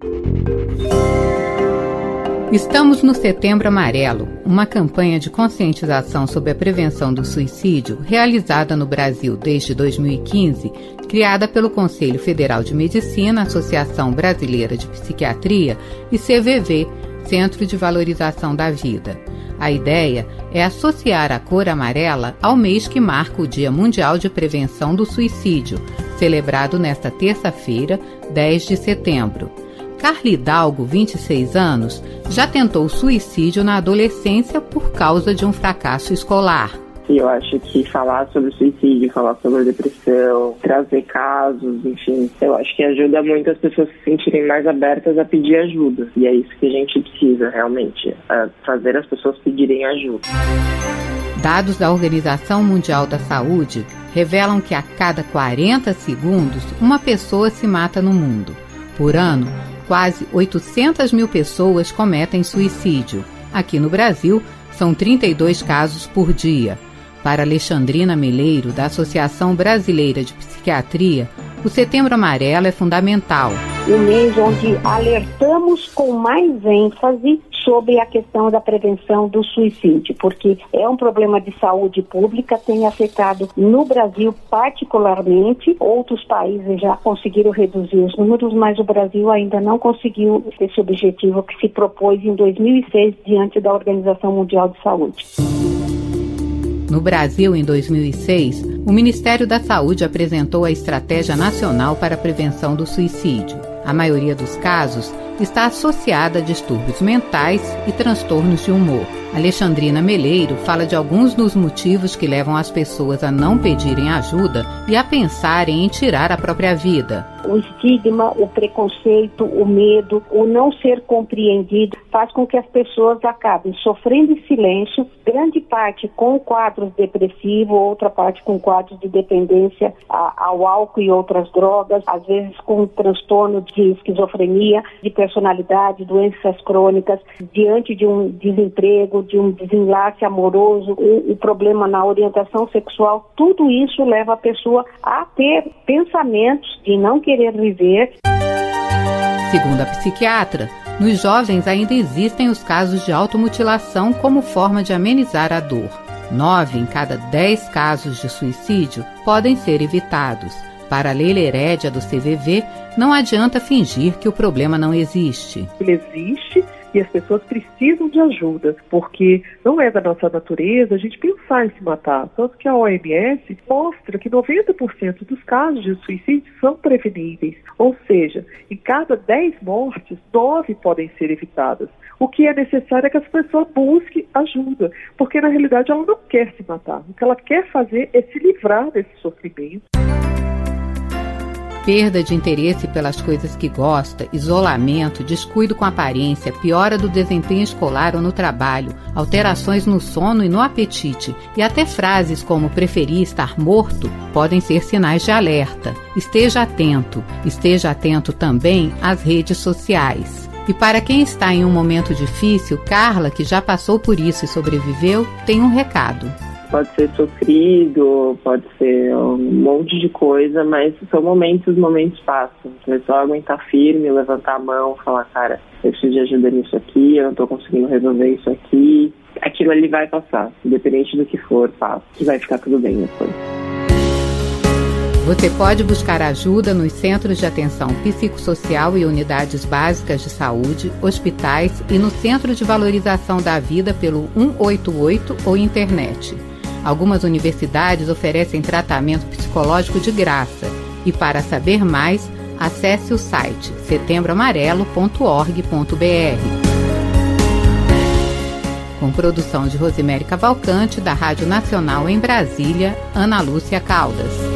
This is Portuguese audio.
Estamos no Setembro Amarelo, uma campanha de conscientização sobre a prevenção do suicídio realizada no Brasil desde 2015, criada pelo Conselho Federal de Medicina, Associação Brasileira de Psiquiatria e CVV, Centro de Valorização da Vida. A ideia é associar a cor amarela ao mês que marca o Dia Mundial de Prevenção do Suicídio, celebrado nesta terça-feira, 10 de setembro. Carla Hidalgo, 26 anos, já tentou suicídio na adolescência por causa de um fracasso escolar. Eu acho que falar sobre suicídio, falar sobre depressão, trazer casos, enfim, eu acho que ajuda muito as pessoas se sentirem mais abertas a pedir ajuda. E é isso que a gente precisa realmente, fazer as pessoas pedirem ajuda. Dados da Organização Mundial da Saúde revelam que a cada 40 segundos uma pessoa se mata no mundo. Por ano, quase 800 mil pessoas cometem suicídio. Aqui no Brasil, são 32 casos por dia. Para Alexandrina Meleiro, da Associação Brasileira de Psiquiatria, o Setembro Amarelo é fundamental. Um mês onde alertamos com mais ênfase sobre a questão da prevenção do suicídio, porque é um problema de saúde pública, tem afetado no Brasil particularmente. Outros países já conseguiram reduzir os números, mas o Brasil ainda não conseguiu esse objetivo que se propôs em 2006 diante da Organização Mundial de Saúde. No Brasil, em 2006, o Ministério da Saúde apresentou a Estratégia Nacional para a Prevenção do Suicídio. A maioria dos casos está associada a distúrbios mentais e transtornos de humor. Alexandrina Meleiro fala de alguns dos motivos que levam as pessoas a não pedirem ajuda e a pensarem em tirar a própria vida. O estigma, o preconceito, o medo, o não ser compreendido faz com que as pessoas acabem sofrendo em silêncio, grande parte com quadros depressivos, outra parte com quadros de dependência ao álcool e outras drogas, às vezes com transtorno de esquizofrenia, de personalidade, doenças crônicas, diante de um desemprego, de um desenlace amoroso, o problema na orientação sexual. Tudo isso leva a pessoa a ter pensamentos de não querer viver. Segundo a psiquiatra, nos jovens ainda existem os casos de automutilação como forma de amenizar a dor. 9 em cada 10 casos de suicídio podem ser evitados. Para Leila Herédia, do CVV, não adianta fingir que o problema não existe. Ele existe e as pessoas precisam de ajuda, porque não é da nossa natureza a gente pensar em se matar. Tanto que a OMS mostra que 90% dos casos de suicídio são preveníveis. Ou seja, em cada 10 mortes, 9 podem ser evitadas. O que é necessário é que as pessoas busquem ajuda, porque na realidade ela não quer se matar. O que ela quer fazer é se livrar desse sofrimento. Perda de interesse pelas coisas que gosta, isolamento, descuido com a aparência, piora do desempenho escolar ou no trabalho, alterações no sono e no apetite, e até frases como preferir estar morto podem ser sinais de alerta. Esteja atento também às redes sociais. E para quem está em um momento difícil, Carla, que já passou por isso e sobreviveu, tem um recado. Pode ser sofrido, pode ser um monte de coisa, mas são momentos, os momentos passam. É só aguentar firme, levantar a mão, falar, cara, eu preciso de ajuda nisso aqui, eu não estou conseguindo resolver isso aqui. Aquilo ali vai passar, independente do que for, passa. Vai ficar tudo bem depois. Você pode buscar ajuda nos centros de atenção psicossocial e unidades básicas de saúde, hospitais e no Centro de Valorização da Vida pelo 188 ou internet. Algumas universidades oferecem tratamento psicológico de graça. E para saber mais, acesse o site setembroamarelo.org.br. Com produção de Rosemary Cavalcante, da Rádio Nacional em Brasília, Ana Lúcia Caldas.